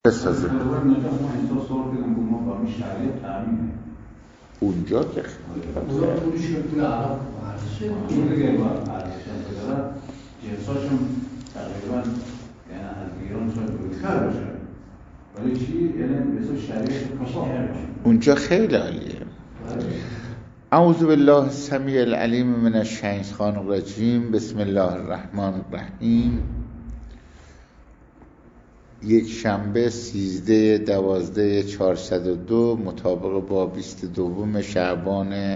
بسازه اونجا که اونجا خیلی عالیه. اعوذ بالله السمیع العلیم من الشیطان الرجیم. بسم الله الرحمن الرحیم. یک شنبه 13/12/402 مطابق با 22 شعبان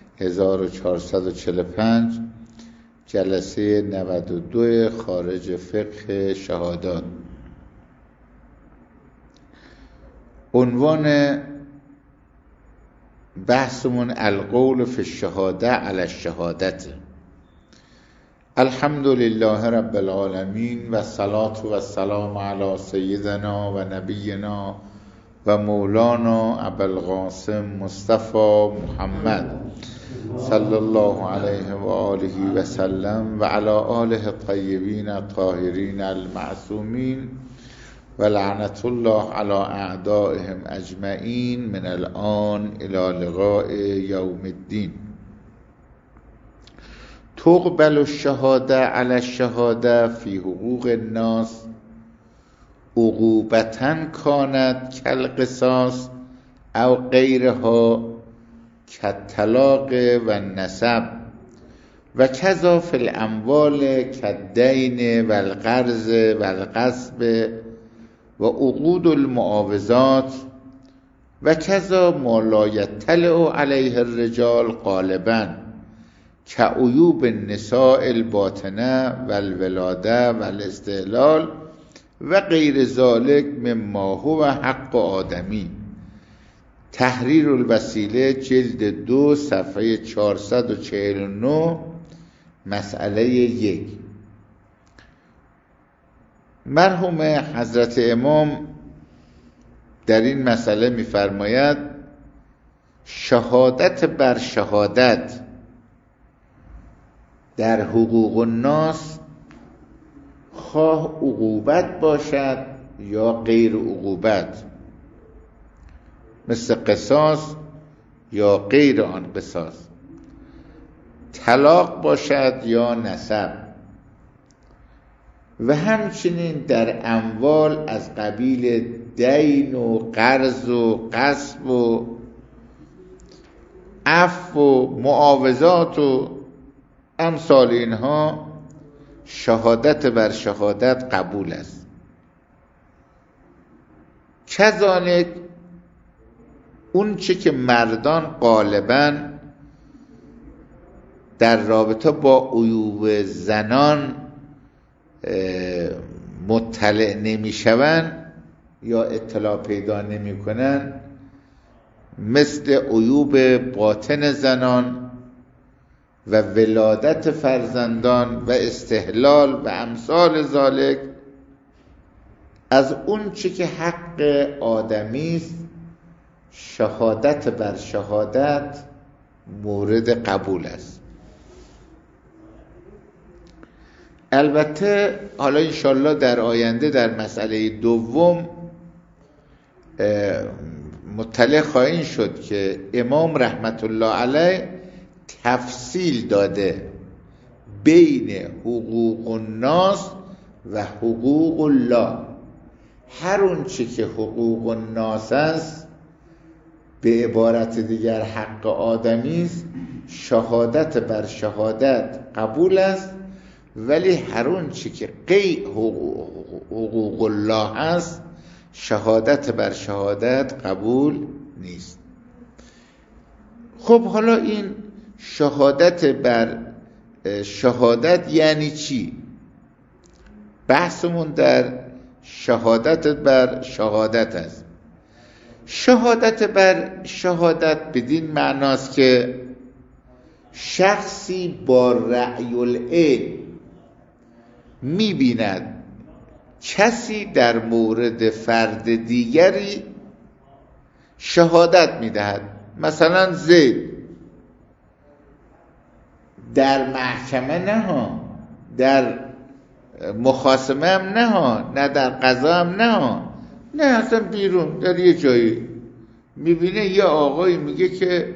1445 جلسه 92 خارج فقه شهادات. عنوان بحثمون القول فی الشهاده علی الشهادت. الحمد لله رب العالمین و الصلاة و السلام علی سیدنا و نبینا و مولانا ابوالقاسم مصطفی محمد صلی الله علیه و آله و سلم و علی آله الطیبین الطاهرین المعصومین و لعنت الله علی اعدائهم اجمعین من الان الی لقاء یوم الدین. تقبل الشهاده علی الشهاده فی حقوق الناس عقوبة کانت کالقصاص او غیرها کالطلاق و النسب و کذا فی الاموال کالدین و القرض و الغصب و عقود المعاوضات و کذا ما لا یطلع علیه الرجال غالبا کعیوب النساء الباطنه و الولاده و الاستحلال و غیر ذلک مما هو حق آدمی. تحریر الوسیله جلد 2 صفحه 449 مسئله 1. مرحوم حضرت امام در این مسئله می‌فرماید شهادت بر شهادت در حقوق الناس خواه عقوبت باشد یا غیر عقوبت، مثل قصاص یا غیر آن قصاص، طلاق باشد یا نسب، و همچنین در اموال از قبیل دین و قرض و غصب و عفو و معاوضات و امثال اینها شهادت بر شهادت قبول است. کذالک اون چه که مردان غالباً در رابطه با عیوب زنان مطلع نمی شوند یا اطلاع پیدا نمی کنند، مثل عیوب باطن زنان و ولادت فرزندان و استحلال و امثال ذالک، از اون چی که حق آدمی است شهادت بر شهادت مورد قبول است. البته حالا انشالله در آینده در مسئله دوم مطلع خواهیم شد که امام رحمت الله علیه تفصیل داده بین حقوق الناس و حقوق الله. هر اون چی که حقوق الناس است به عبارت دیگر حق آدمی است، شهادت بر شهادت قبول است، ولی هر اون چی که غیر حقوق الله است شهادت بر شهادت قبول نیست. خب حالا این شهادت بر شهادت یعنی چی؟ بحثمون در شهادت بر شهادت است. شهادت بر شهادت بدین معناست که شخصی با رأی العین می‌بیند کسی در مورد فرد دیگری شهادت می‌دهد. مثلا زید در محکمه نه ها، در مخاصمه هم نه ها، نه در قضا هم نه ها، نه اصلا بیرون در یه جایی میبینه یه آقایی میگه که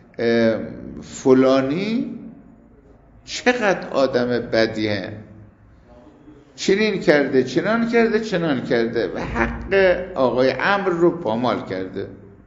فلانی چقدر آدم بدیه، چنین کرده چنان کرده چنان کرده و حق آقای عمرو رو پامال کرده.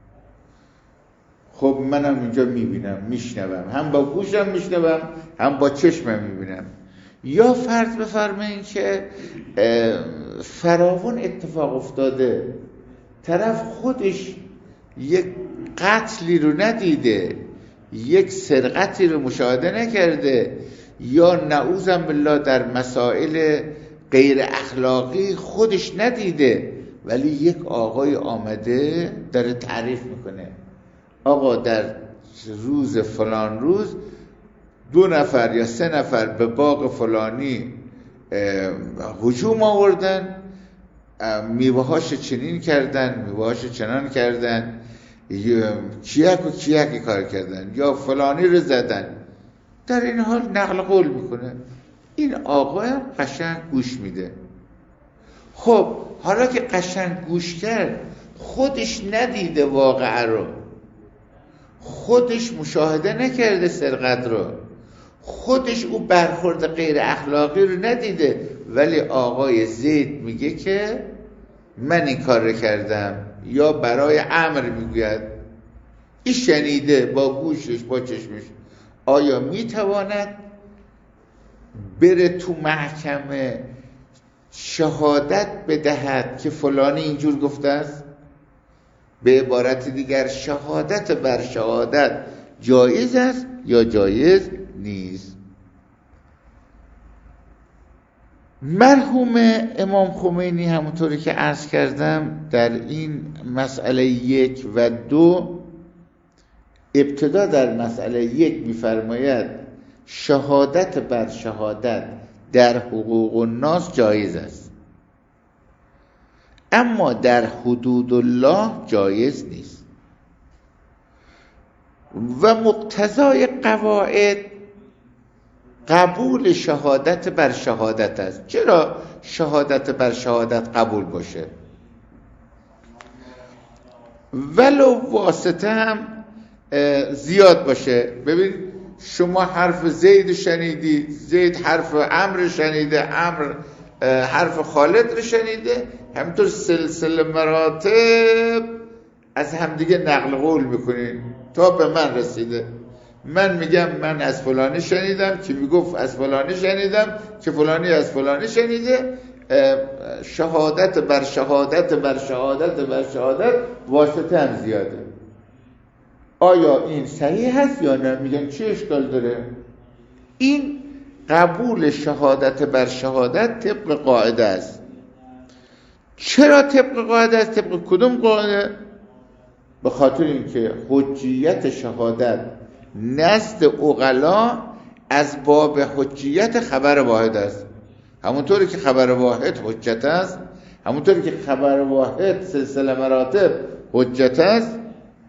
خب منم اینجا میبینم میشنوم، هم با گوشم میشنوم هم با چشمم میبینم. یا فرض بفرمایید که فراوان اتفاق افتاده، طرف خودش یک قتلی رو ندیده، یک سرقتی رو مشاهده نکرده، یا نعوذ بالله در مسائل غیر اخلاقی خودش ندیده، ولی یک آقای آمده داره تعریف میکنه آقا در روز فلان روز 2 نفر یا 3 نفر به باغ فلانی هجوم آوردن، میوه‌هاش چنین کردن، میوه‌هاش چنان کردن، کیک و کیک کار کردن، یا فلانی رو زدن. در این حال نقل قول میکنه. این آقا قشنگ گوش میده. خب حالا که قشنگ گوش کرد، خودش ندیده واقعه رو، خودش مشاهده نکرده سرقت رو، خودش او برخورد غیر اخلاقی رو ندیده، ولی آقای زید میگه که من این کار رو کردم، یا برای عمرو میگوید، این شنیده با گوشش با چشمش. آیا میتواند بره تو محکمه شهادت بدهد که فلانی اینجور گفته است؟ به عبارت دیگر شهادت بر شهادت جایز است یا جایز نیست؟ مرحوم امام خمینی همونطوری که عرض کردم در این مسئله 1 و 2 ابتدا در مسئله 1 می‌فرماید شهادت بر شهادت در حقوق الناس جایز است، اما در حدود الله جایز نیست و مقتضای قواعد قبول شهادت بر شهادت است. چرا شهادت بر شهادت قبول باشه؟ ولو واسطه هم زیاد باشه. ببین شما حرف زید شنیدی، زید حرف عمرو شنیده، عمرو حرف خالد رو شنیده، همینطور سلسله مراتب از همدیگه نقل قول میکنین تا به من رسیده. من میگم من از فلانی شنیدم که میگفت از فلانی شنیدم که فلانی از فلانی شنیده. شهادت بر شهادت بر شهادت بر شهادت واسطه هم زیاده. آیا این صحیح هست یا نه؟ میگن چه اشکال داره؟ این قبول شهادت بر شهادت طبق قاعده است. چرا طبق قاعده است؟ طبق کدوم قاعده؟ به خاطر اینکه حجیت شهادت نزد عقلا از باب حجیت خبر واحد است. همونطوری که خبر واحد حجت است، همونطوری که خبر واحد سلسله مراتب حجت است،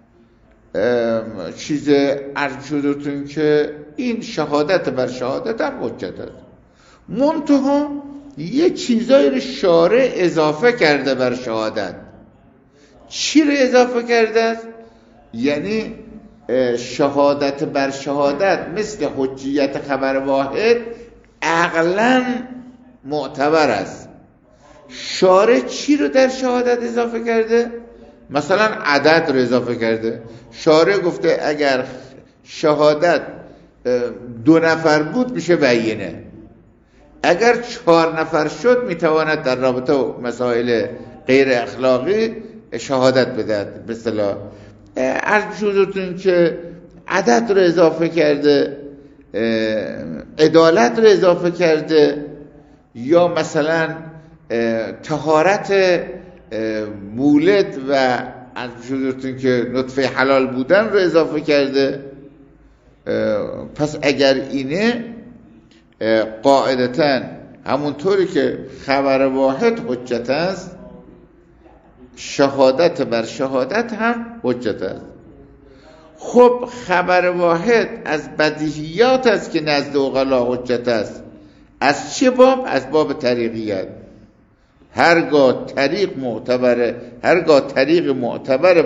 چیز عرض شدتون که این شهادت بر شهادت هم حجت است. منتها یه چیزایی رو شارع اضافه کرده بر شهادت. چی رو اضافه کرده است؟ یعنی شهادت بر شهادت مثل حجیت خبر واحد عقلاً معتبر است. شارع چی رو در شهادت اضافه کرده؟ مثلا عدد رو اضافه کرده. شارع گفته اگر شهادت 2 نفر بود میشه بینه، اگر 4 نفر شد میتواند در رابطه مسائل غیر اخلاقی شهادت بدهد. به اصطلاح عرض شدتون که عدد رو اضافه کرده، عدالت رو اضافه کرده، یا مثلا طهارت مولد و عرض شدتون که نطفه حلال بودن رو اضافه کرده. پس اگر اینه قاعدتاً همونطوری که خبر واحد حجت است، شهادت بر شهادت هم حجت است. خب خبر واحد از بدیهیات است که نزد عقلا حجت است. از چه باب؟ از باب طریقیت. هرگاه طریق معتبر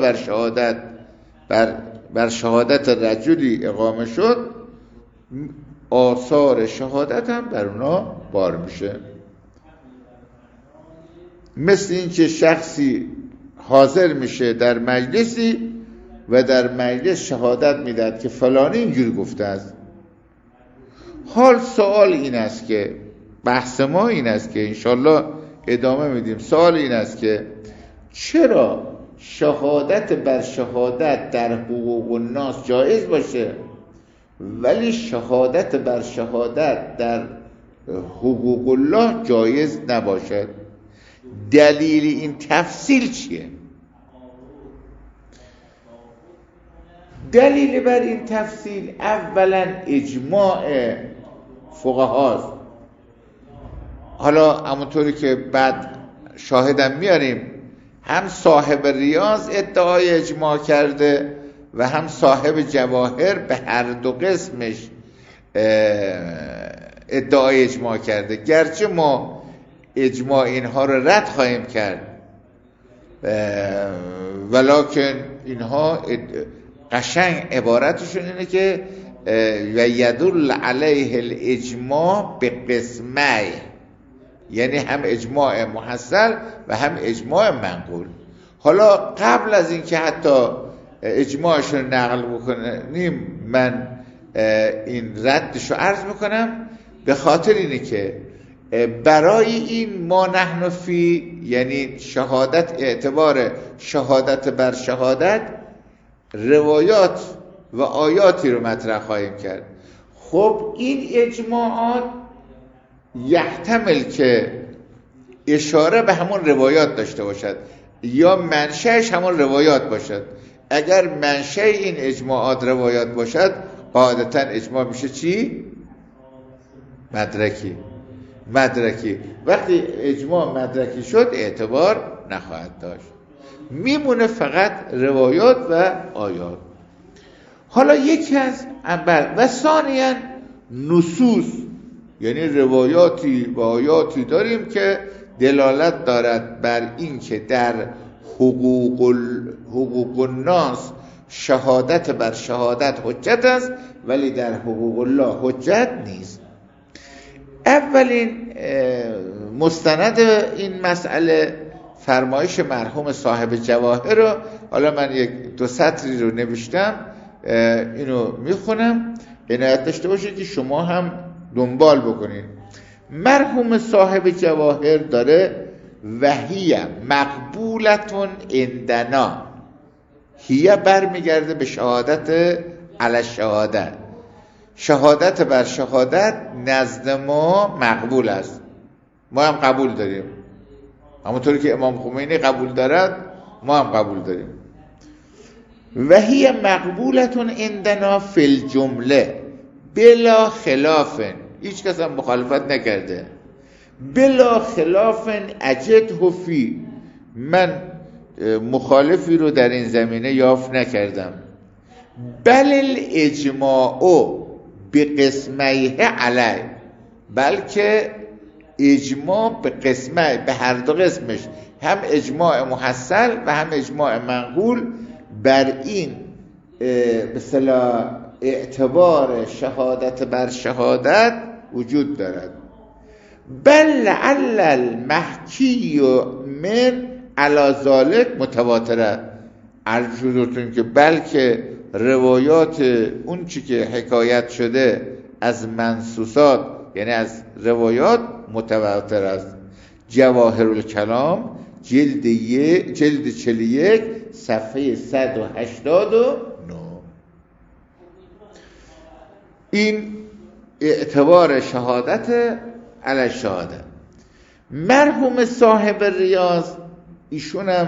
بر شهادت رجلی اقامه شد، آثار شهادت هم بر اونا بار میشه. مثل این که شخصی حاضر میشه در مجلسی و در مجلس شهادت میدهد که فلانی اینجوری گفته است. حال سوال این است که بحث ما این است که انشالله ادامه میدیم. سوال این است که چرا شهادت بر شهادت در حقوق الناس جایز باشه ولی شهادت بر شهادت در حقوق الله جایز نباشد؟ دلیل این تفصیل چیه؟ دلیل بر این تفصیل اولا اجماع فقهاست. حالا همونطوری که بعد شاهدم میاریم، هم صاحب ریاض ادعای اجماع کرده و هم صاحب جواهر به هر دو قسمش ادعای اجماع کرده. گرچه ما اجماع اینها رو رد خواهیم کرد، ولکن اینها قشنگ عبارتشون اینه که و یدل علیه الاجماع به قسمه، یعنی هم اجماع محصل و هم اجماع منقول. حالا قبل از اینکه حتی اجماعش رو نقل بکنیم من این ردش رو عرض میکنم، به خاطر اینه که برای این ما نحن فی، یعنی شهادت، اعتبار شهادت بر شهادت، روایات و آیاتی رو مطرح خواهیم کرد. خب این اجماعات یحتمل که اشاره به همون روایات داشته باشد یا منشأش همون روایات باشد. اگر منشأ این اجماعات روایات باشد قاعدتا اجماع میشه چی؟ مدرکی. وقتی اجماع مدرکی شد اعتبار نخواهد داشت، میمونه فقط روایات و آیات. حالا یکی از و ثانیاً نصوص، یعنی روایاتی و آیاتی داریم که دلالت دارد بر این که در حقوق الناس شهادت بر شهادت حجت است ولی در حقوق الله حجت نیست. اولین مستند این مسئله فرمایش مرحوم صاحب جواهر رو، حالا من یک دو سطری رو نوشتم، اینو میخونم، عنایت داشته باشید که شما هم دنبال بکنید. مرحوم صاحب جواهر داره وحی مقبولتون عندنا، هیه برمیگرده به شهادت علی شهادت، شهادت بر شهادت نزد ما مقبول است، ما هم قبول داریم، همونطوری که امام خمینی قبول دارد ما هم قبول داریم. وحی مقبولتون عندنا فی الجمله بلا خلاف، هیچ کس هم مخالفت نکرده، بلا خلاف اجده فی، من مخالفی رو در این زمینه یافت نکردم. بل الاجماع به قسمیه علی، بلکه اجماع به قسمه، به هر دو قسمش، هم اجماع محصل و هم اجماع منقول، بر این به اصطلاح اعتبار شهادت بر شهادت وجود دارد. بل لعل المحکی من علی ذلک متواتره، عرض شدتون که بلکه روایات اون چی که حکایت شده از منصوصات، یعنی از روایات، متواتر است. جواهر الکلام جلد 41 صفحه 189. این اعتبار شهادت علی شهادت. مرحوم صاحب ریاض ایشون هم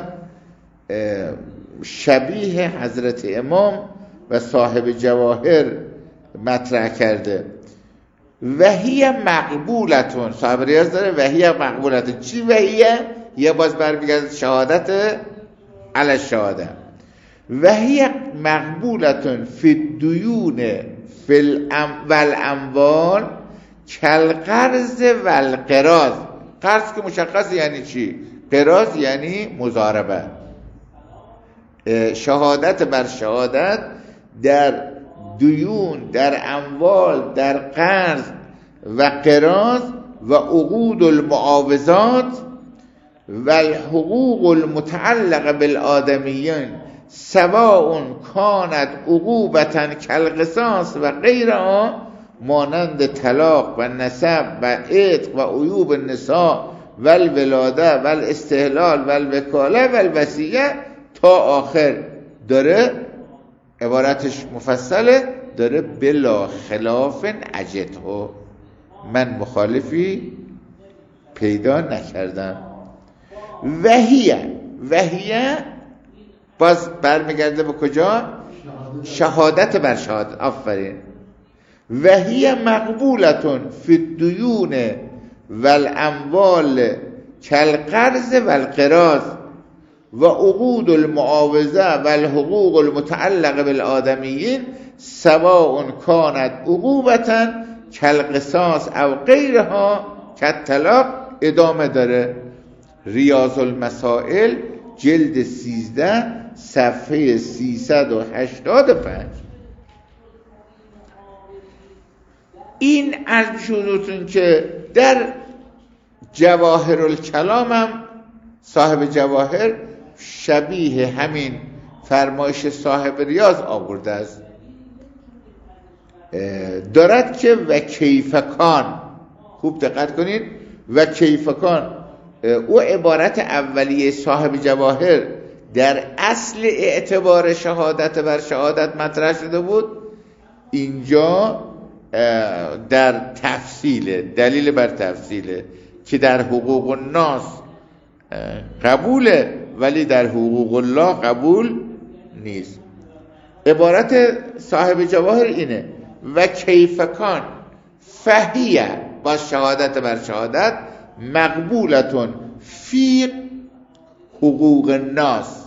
شبیه حضرت امام و صاحب جواهر مطرح کرده. وحی مقبولتون، صاحب ریاض داره وحی مقبولتون. چی وحیه؟ یه باز برمیگرده شهادت علی شهادت. وحی مقبولتون فی الدیون والاموال کالقرض والقراض، قرض که مشخص یعنی چی؟ قراض یعنی مضاربه. شهادت بر شهادت در دیون، در اموال، در قرض و قراض و عقود المعاوضات و الحقوق المتعلق بالآدمیین سواء کانت عقوبة کالقصاص و غیرها مانند طلاق و نسب و عتق و عیوب النساء و الولاده و الاستحلال و الوکاله و الوصیه تا آخر داره. عبارتش مفصله، داره بلا خلاف اجده، من مخالفی پیدا نکردم. وهیه باز برمیگرده به کجا؟ شهادت بر شهادت. آفرین. وهیه مقبولتون فی الدیون و الاموال کالقرض و القراض و عقود المعاوضه و الحقوق المتعلق بالآدمیین سواء کانت عقوبة کالقصاص او غیرها کالطلاق. ادامه داره. ریاض المسائل جلد 13 صفحه 385. این عرض شدتون که در جواهر الکلام هم صاحب جواهر شبیه همین فرمایش صاحب ریاض آورده است. دارد که و کیفکان، خوب دقت کنید، و کیفکان او عبارت اولیه صاحب جواهر در اصل اعتبار شهادت بر شهادت مطرح شده بود، اینجا در تفصیل دلیل بر تفصیله که در حقوق الناس قبوله ولی در حقوق الله قبول نیست. عبارت صاحب جواهر اینه و کیفکان فهیه با شهادت بر شهادت مقبولتون فی حقوق الناس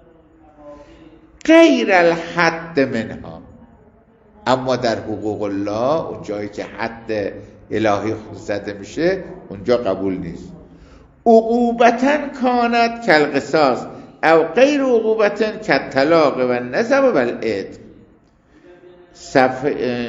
غیر الحد منها، اما در حقوق الله اون جایی که حد الهی زده میشه اونجا قبول نیست. عقوبتاً کانت کالقصاص او غیر عقوبتاً کالطلاق و النسب و العتق. صفحه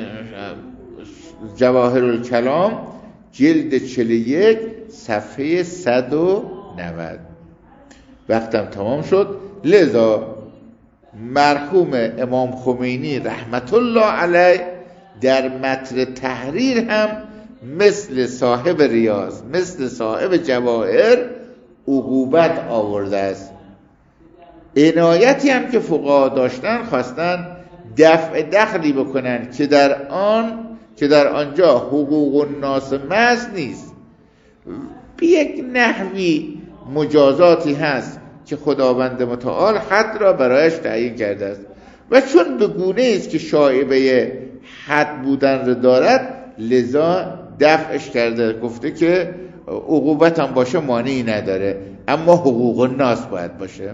جواهر الکلام جلد 41 صفحه 190. وقتم تمام شد، لذا مرحوم امام خمینی رحمت الله علیه در متن تحریر هم مثل صاحب ریاض، مثل صاحب جواهر عقوبت آورده است. عنایتی هم که فقها داشتن، خواستن دفع دخلی بکنن که در آنجا حقوق الناس محض نیست، به یک نحوی مجازاتی هست که خداوند متعال حد را برایش تعیین کرده است و چون به گونه است که شایبه حد بودن را دارد لذا دفعش کرده، گفته که عقوبت هم باشه مانعی نداره اما حقوق الناس باید باشه.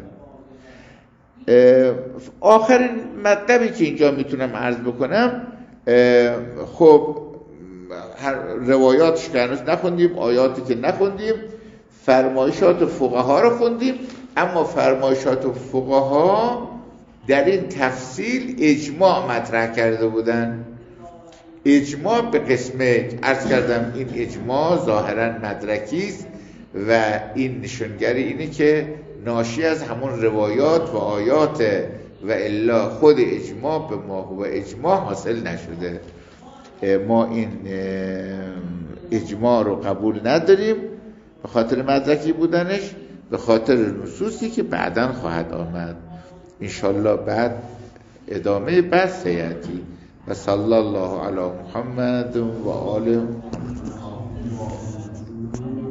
آخرین مطلبی که اینجا میتونم عرض بکنم، خب روایاتش که هنوز نخوندیم، آیاتی که نخوندیم، فرمایشات فقها رو خوندیم، اما فرمایشات فقها در این تفصیل اجماع مطرح کرده بودن. اجماع به قسمه عرض کردم، این اجماع ظاهرا مدرکی است و این نشانگری اینه که ناشی از همون روایات و آیات و الا خود اجماع به ما هو اجماع حاصل نشده. ما این اجماع رو قبول نداریم به خاطر مدرکی بودنش، به خاطر نصوصی که بعداً خواهد آمد انشالله. بعد ادامه بحث سیاتی و صلی الله علی محمد و آله.